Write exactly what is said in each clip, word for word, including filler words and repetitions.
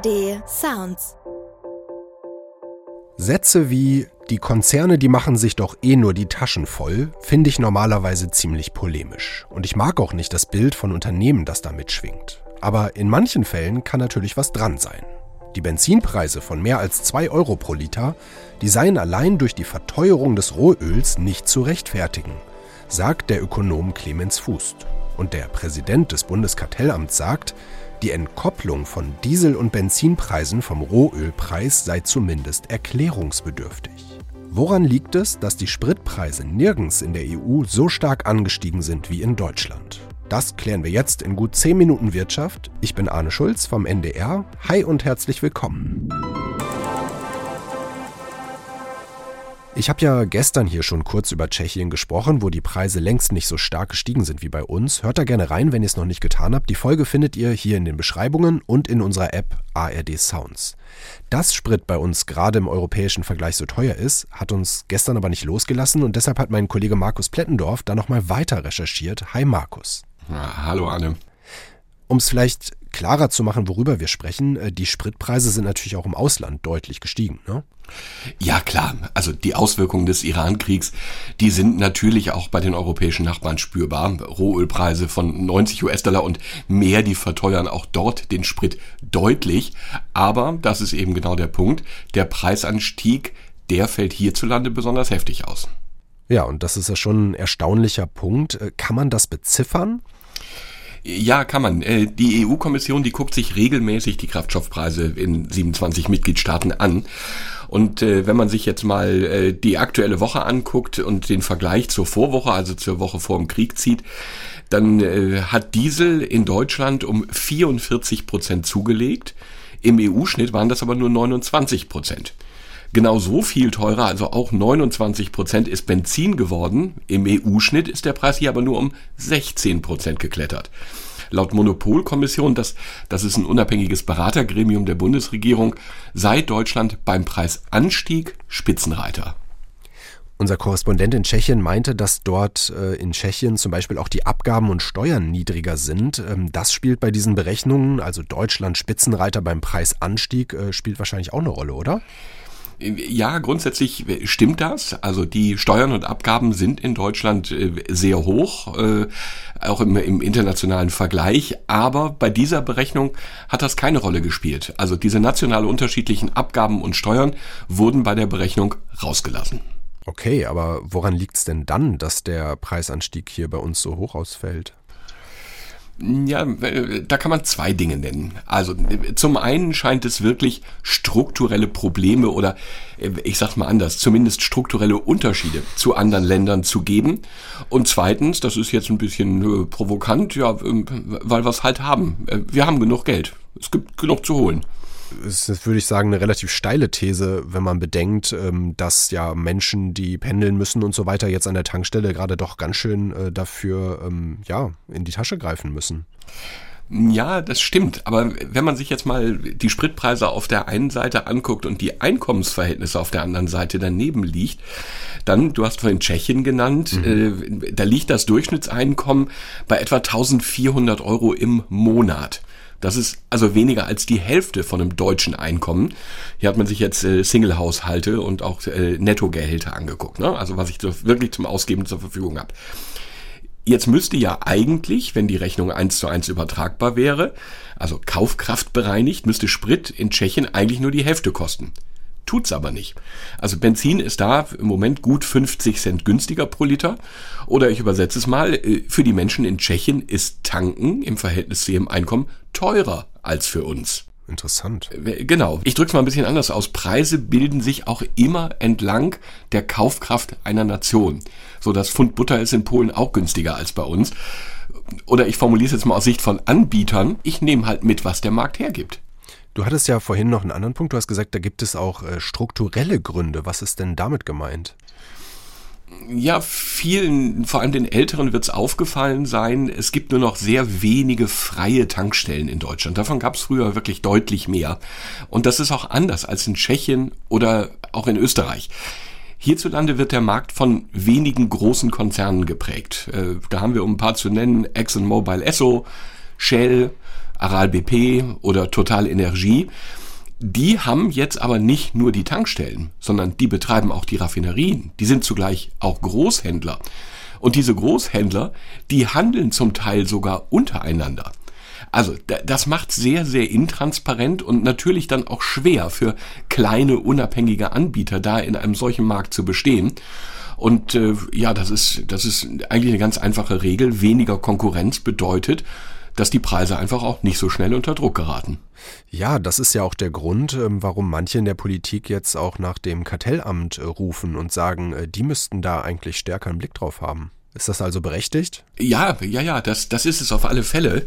D Sounds. Sätze wie „die Konzerne, die machen sich doch eh nur die Taschen voll" finde ich normalerweise ziemlich polemisch. Und ich mag auch nicht das Bild von Unternehmen, das da mitschwingt. Aber in manchen Fällen kann natürlich was dran sein. Die Benzinpreise von mehr als zwei Euro pro Liter, die seien allein durch die Verteuerung des Rohöls nicht zu rechtfertigen, sagt der Ökonom Clemens Fußt. Und der Präsident des Bundeskartellamts sagt, die Entkopplung von Diesel- und Benzinpreisen vom Rohölpreis sei zumindest erklärungsbedürftig. Woran liegt es, dass die Spritpreise nirgends in der E U so stark angestiegen sind wie in Deutschland? Das klären wir jetzt in gut zehn Minuten Wirtschaft. Ich bin Arne Schulz vom N D R. Hi und herzlich willkommen. Ich habe ja gestern hier schon kurz über Tschechien gesprochen, wo die Preise längst nicht so stark gestiegen sind wie bei uns. Hört da gerne rein, wenn ihr es noch nicht getan habt. Die Folge findet ihr hier in den Beschreibungen und in unserer App A R D Sounds. Dass Sprit bei uns gerade im europäischen Vergleich so teuer ist, hat uns gestern aber nicht losgelassen und deshalb hat mein Kollege Markus Plettendorf da nochmal weiter recherchiert. Hi Markus. Ja, hallo Arne. Um es vielleicht klarer zu machen, worüber wir sprechen, die Spritpreise sind natürlich auch im Ausland deutlich gestiegen, ne? Ja klar, also die Auswirkungen des Iran-Kriegs, die sind natürlich auch bei den europäischen Nachbarn spürbar. Rohölpreise von neunzig US-Dollar und mehr, die verteuern auch dort den Sprit deutlich. Aber, das ist eben genau der Punkt, der Preisanstieg, der fällt hierzulande besonders heftig aus. Ja, und das ist ja schon ein erstaunlicher Punkt. Kann man das beziffern? Ja, kann man. Die E U-Kommission, die guckt sich regelmäßig die Kraftstoffpreise in siebenundzwanzig Mitgliedstaaten an. Und äh, wenn man sich jetzt mal äh, die aktuelle Woche anguckt und den Vergleich zur Vorwoche, also zur Woche vor dem Krieg zieht, dann äh, hat Diesel in Deutschland um vierundvierzig Prozent zugelegt. Im E U-Schnitt waren das aber nur neunundzwanzig Prozent. Genau so viel teurer, also auch neunundzwanzig Prozent ist Benzin geworden. Im E U-Schnitt ist der Preis hier aber nur um sechzehn Prozent geklettert. Laut Monopolkommission, das, das ist ein unabhängiges Beratergremium der Bundesregierung, sei Deutschland beim Preisanstieg Spitzenreiter. Unser Korrespondent in Tschechien meinte, dass dort äh, in Tschechien zum Beispiel auch die Abgaben und Steuern niedriger sind. Ähm, das spielt bei diesen Berechnungen, also Deutschland Spitzenreiter beim Preisanstieg, äh, spielt wahrscheinlich auch eine Rolle, oder? Ja, grundsätzlich stimmt das. Also die Steuern und Abgaben sind in Deutschland sehr hoch, auch im, im internationalen Vergleich. Aber bei dieser Berechnung hat das keine Rolle gespielt. Also diese national unterschiedlichen Abgaben und Steuern wurden bei der Berechnung rausgelassen. Okay, aber woran liegt es denn dann, dass der Preisanstieg hier bei uns so hoch ausfällt? Ja, da kann man zwei Dinge nennen. Also zum einen scheint es wirklich strukturelle Probleme oder ich sag's mal anders, zumindest strukturelle Unterschiede zu anderen Ländern zu geben. Und zweitens, das ist jetzt ein bisschen provokant, ja, weil wir es halt haben. Wir haben genug Geld. Es gibt genug zu holen. Das ist, würde ich sagen, eine relativ steile These, wenn man bedenkt, dass ja Menschen, die pendeln müssen und so weiter, jetzt an der Tankstelle gerade doch ganz schön dafür ja, in die Tasche greifen müssen. Ja, das stimmt. Aber wenn man sich jetzt mal die Spritpreise auf der einen Seite anguckt und die Einkommensverhältnisse auf der anderen Seite daneben liegt, dann, du hast vorhin Tschechien genannt, mhm. äh, da liegt das Durchschnittseinkommen bei etwa eintausendvierhundert Euro im Monat. Das ist also weniger als die Hälfte von einem deutschen Einkommen. Hier hat man sich jetzt äh, Single-Haushalte und auch äh, Nettogehälter angeguckt, ne? Also was ich so wirklich zum Ausgeben zur Verfügung habe. Jetzt müsste ja eigentlich, wenn die Rechnung eins zu eins übertragbar wäre, also Kaufkraft bereinigt, müsste Sprit in Tschechien eigentlich nur die Hälfte kosten. Tut's aber nicht. Also Benzin ist da im Moment gut fünfzig Cent günstiger pro Liter. Oder ich übersetze es mal, für die Menschen in Tschechien ist Tanken im Verhältnis zu ihrem Einkommen teurer als für uns. Interessant. Genau. Ich drücke es mal ein bisschen anders aus. Preise bilden sich auch immer entlang der Kaufkraft einer Nation. So, das Pfund Butter ist in Polen auch günstiger als bei uns. Oder ich formuliere es jetzt mal aus Sicht von Anbietern. Ich nehme halt mit, was der Markt hergibt. Du hattest ja vorhin noch einen anderen Punkt. Du hast gesagt, da gibt es auch äh, strukturelle Gründe. Was ist denn damit gemeint? Ja, vielen, vor allem den Älteren wird es aufgefallen sein, es gibt nur noch sehr wenige freie Tankstellen in Deutschland. Davon gab es früher wirklich deutlich mehr. Und das ist auch anders als in Tschechien oder auch in Österreich. Hierzulande wird der Markt von wenigen großen Konzernen geprägt. Äh, da haben wir, um ein paar zu nennen, ExxonMobil, Esso, Shell, Aral B P oder Total Energie. Die haben jetzt aber nicht nur die Tankstellen, sondern die betreiben auch die Raffinerien. Die sind zugleich auch Großhändler. Und diese Großhändler, die handeln zum Teil sogar untereinander. Also das macht sehr, sehr intransparent und natürlich dann auch schwer für kleine, unabhängige Anbieter da in einem solchen Markt zu bestehen. Und äh, ja, das ist, das ist eigentlich eine ganz einfache Regel. Weniger Konkurrenz bedeutet, dass die Preise einfach auch nicht so schnell unter Druck geraten. Ja, das ist ja auch der Grund, warum manche in der Politik jetzt auch nach dem Kartellamt rufen und sagen, die müssten da eigentlich stärker einen Blick drauf haben. Ist das also berechtigt? Ja, ja, ja, das, das ist es auf alle Fälle.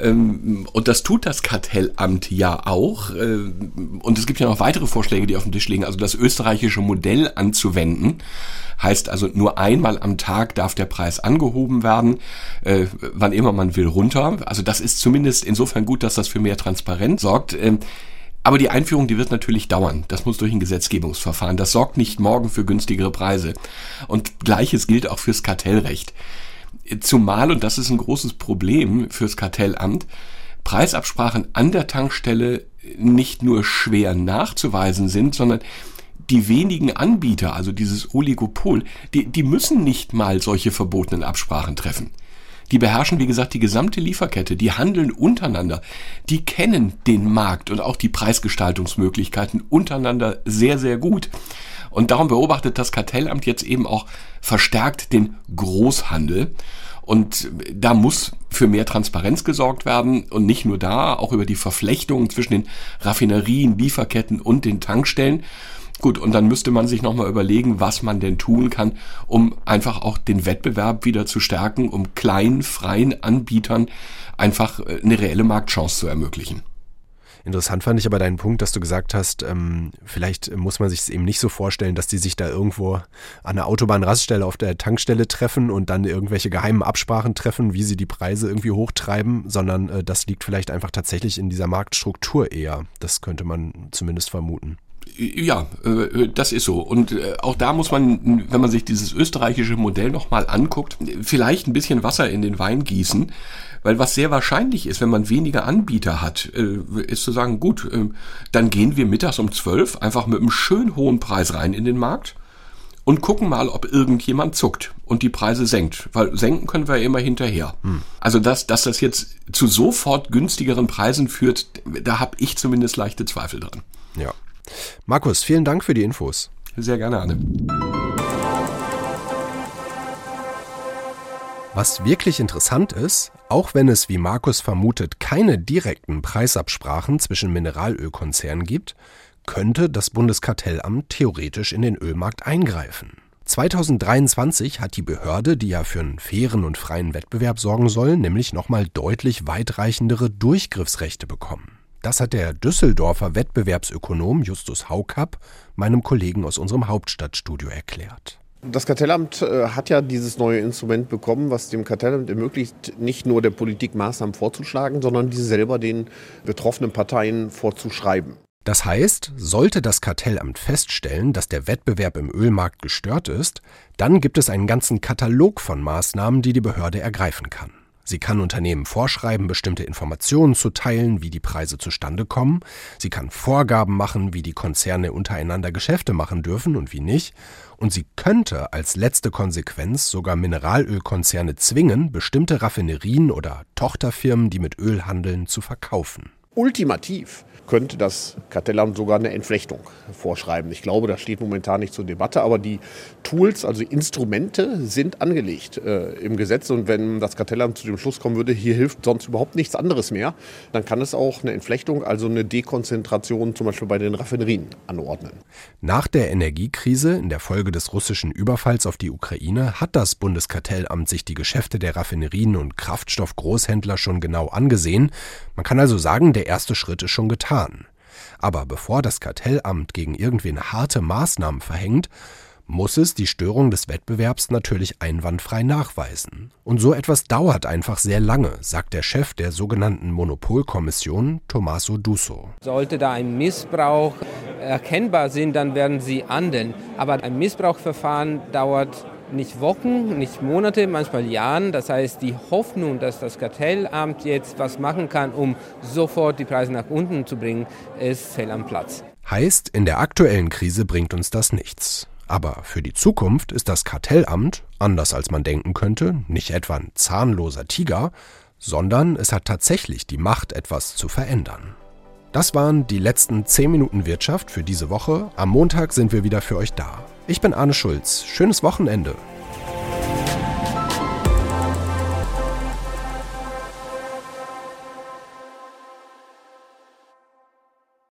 Und das tut das Kartellamt ja auch. Und es gibt ja noch weitere Vorschläge, die auf dem Tisch liegen. Also das österreichische Modell anzuwenden. Heißt also, nur einmal am Tag darf der Preis angehoben werden, äh, wann immer man will, runter. Also das ist zumindest insofern gut, dass das für mehr Transparenz sorgt. Ähm, aber die Einführung, die wird natürlich dauern. Das muss durch ein Gesetzgebungsverfahren. Das sorgt nicht morgen für günstigere Preise. Und Gleiches gilt auch fürs Kartellrecht. Zumal, und das ist ein großes Problem fürs Kartellamt, Preisabsprachen an der Tankstelle nicht nur schwer nachzuweisen sind, sondern die wenigen Anbieter, also dieses Oligopol, die, die müssen nicht mal solche verbotenen Absprachen treffen. Die beherrschen, wie gesagt, die gesamte Lieferkette, die handeln untereinander, die kennen den Markt und auch die Preisgestaltungsmöglichkeiten untereinander sehr, sehr gut. Und darum beobachtet das Kartellamt jetzt eben auch verstärkt den Großhandel. Und da muss für mehr Transparenz gesorgt werden und nicht nur da, auch über die Verflechtungen zwischen den Raffinerien, Lieferketten und den Tankstellen. Gut, und dann müsste man sich nochmal überlegen, was man denn tun kann, um einfach auch den Wettbewerb wieder zu stärken, um kleinen, freien Anbietern einfach eine reelle Marktchance zu ermöglichen. Interessant fand ich aber deinen Punkt, dass du gesagt hast, ähm, vielleicht muss man sich es eben nicht so vorstellen, dass die sich da irgendwo an der Autobahnraststelle auf der Tankstelle treffen und dann irgendwelche geheimen Absprachen treffen, wie sie die Preise irgendwie hochtreiben, sondern äh, das liegt vielleicht einfach tatsächlich in dieser Marktstruktur eher. Das könnte man zumindest vermuten. Ja, das ist so. Und auch da muss man, wenn man sich dieses österreichische Modell nochmal anguckt, vielleicht ein bisschen Wasser in den Wein gießen. Weil was sehr wahrscheinlich ist, wenn man weniger Anbieter hat, ist zu sagen, gut, dann gehen wir mittags um zwölf einfach mit einem schön hohen Preis rein in den Markt und gucken mal, ob irgendjemand zuckt und die Preise senkt. Weil senken können wir ja immer hinterher. Hm. Also dass, dass das jetzt zu sofort günstigeren Preisen führt, da habe ich zumindest leichte Zweifel dran. Ja. Markus, vielen Dank für die Infos. Sehr gerne, Anne. Was wirklich interessant ist, auch wenn es, wie Markus vermutet, keine direkten Preisabsprachen zwischen Mineralölkonzernen gibt, könnte das Bundeskartellamt theoretisch in den Ölmarkt eingreifen. zweitausenddreiundzwanzig hat die Behörde, die ja für einen fairen und freien Wettbewerb sorgen soll, nämlich nochmal deutlich weitreichendere Durchgriffsrechte bekommen. Das hat der Düsseldorfer Wettbewerbsökonom Justus Haukapp meinem Kollegen aus unserem Hauptstadtstudio erklärt. Das Kartellamt äh, hat ja dieses neue Instrument bekommen, was dem Kartellamt ermöglicht, nicht nur der Politik Maßnahmen vorzuschlagen, sondern diese selber den betroffenen Parteien vorzuschreiben. Das heißt, sollte das Kartellamt feststellen, dass der Wettbewerb im Ölmarkt gestört ist, dann gibt es einen ganzen Katalog von Maßnahmen, die die Behörde ergreifen kann. Sie kann Unternehmen vorschreiben, bestimmte Informationen zu teilen, wie die Preise zustande kommen. Sie kann Vorgaben machen, wie die Konzerne untereinander Geschäfte machen dürfen und wie nicht. Und sie könnte als letzte Konsequenz sogar Mineralölkonzerne zwingen, bestimmte Raffinerien oder Tochterfirmen, die mit Öl handeln, zu verkaufen. Ultimativ könnte das Kartellamt sogar eine Entflechtung vorschreiben. Ich glaube, das steht momentan nicht zur Debatte, aber die Tools, also Instrumente, sind angelegt äh, im Gesetz. Und wenn das Kartellamt zu dem Schluss kommen würde, hier hilft sonst überhaupt nichts anderes mehr, dann kann es auch eine Entflechtung, also eine Dekonzentration zum Beispiel bei den Raffinerien anordnen. Nach der Energiekrise in der Folge des russischen Überfalls auf die Ukraine hat das Bundeskartellamt sich die Geschäfte der Raffinerien und Kraftstoffgroßhändler schon genau angesehen. Man kann also sagen, der erste Schritt ist schon getan. Aber bevor das Kartellamt gegen irgendwen harte Maßnahmen verhängt, muss es die Störung des Wettbewerbs natürlich einwandfrei nachweisen. Und so etwas dauert einfach sehr lange, sagt der Chef der sogenannten Monopolkommission, Tommaso Dusso. Sollte da ein Missbrauch erkennbar sein, dann werden sie ahnden. Aber ein Missbrauchsverfahren dauert nicht Wochen, nicht Monate, manchmal Jahren. Das heißt, die Hoffnung, dass das Kartellamt jetzt was machen kann, um sofort die Preise nach unten zu bringen, ist fehl am Platz. Heißt, in der aktuellen Krise bringt uns das nichts. Aber für die Zukunft ist das Kartellamt, anders als man denken könnte, nicht etwa ein zahnloser Tiger, sondern es hat tatsächlich die Macht, etwas zu verändern. Das waren die letzten zehn Minuten Wirtschaft für diese Woche. Am Montag sind wir wieder für euch da. Ich bin Arne Schulz. Schönes Wochenende.